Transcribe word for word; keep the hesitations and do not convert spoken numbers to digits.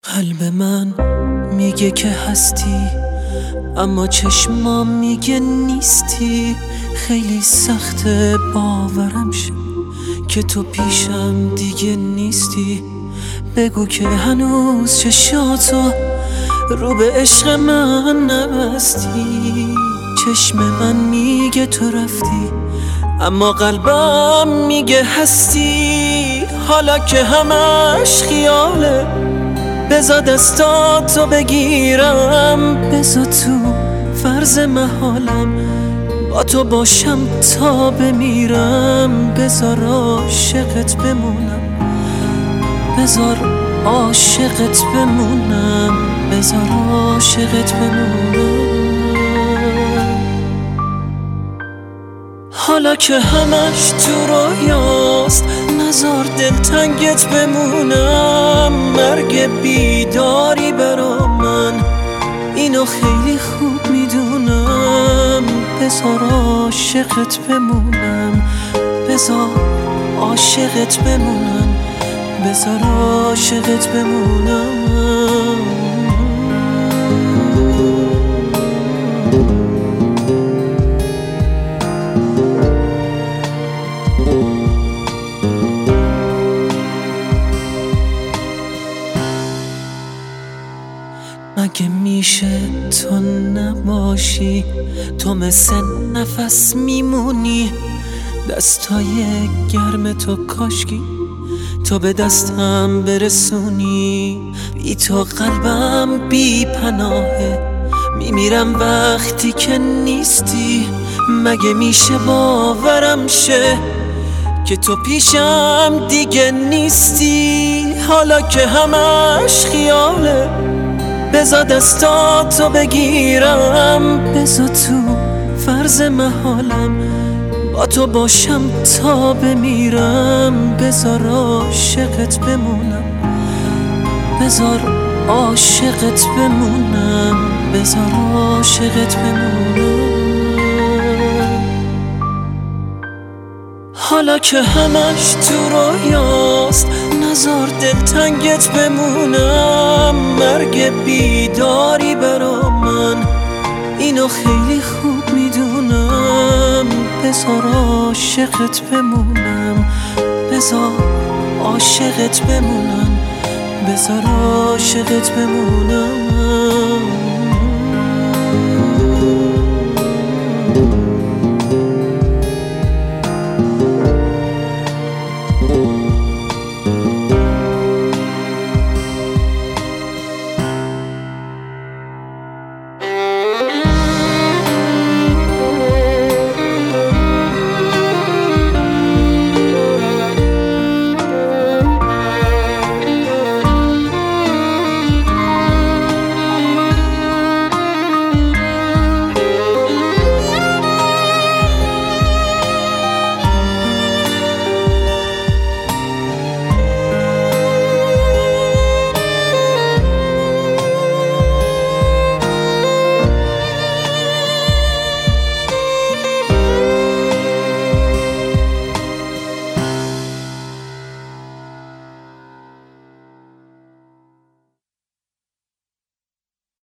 قلب من میگه که هستی، اما چشمام میگه نیستی. خیلی سخته باورم شه که تو پیشم دیگه نیستی. بگو که هنوز چشاتو رو به عشق من نبستی. چشم من میگه تو رفتی، اما قلبم میگه هستی. حالا که همش خیاله، بذار دستاتو بگیرم، بذار تو فرض محالم با تو باشم تا بمیرم. بذار عاشقت بمونم، بذار عاشقت بمونم، بذار عاشقت بمونم. حالا که همش تو رویاست، نذار دلتنگت بمونم. مرگ بیداری برا من، اینو خیلی خوب میدونم. بذار عاشقت بمونم، بذار عاشقت بمونم، بذار عاشقت بمونم. مگه میشه تو نباشی؟ تو مثل نفس میمونی، دستای گرم تو کاشکی تو به دستم برسونی. بی تو قلبم بی پناهه، میمیرم وقتی که نیستی. مگه میشه باورم شه که تو پیشم دیگه نیستی؟ حالا که همش خیاله، بذار دستاتو بگیرم، بذار تو فرض محالم با تو باشم تا بمیرم. بذار عاشقت بمونم، بذار عاشقت بمونم، بذار عاشقت بمونم. حالا که همش تو رویاست، نذار دلتنگت بمونم. مرگ بیداری برا من، اینو خیلی خوب میدونم. بذار عاشقت بمونم، بذار عاشقت بمونم، بذار عاشقت بمونم.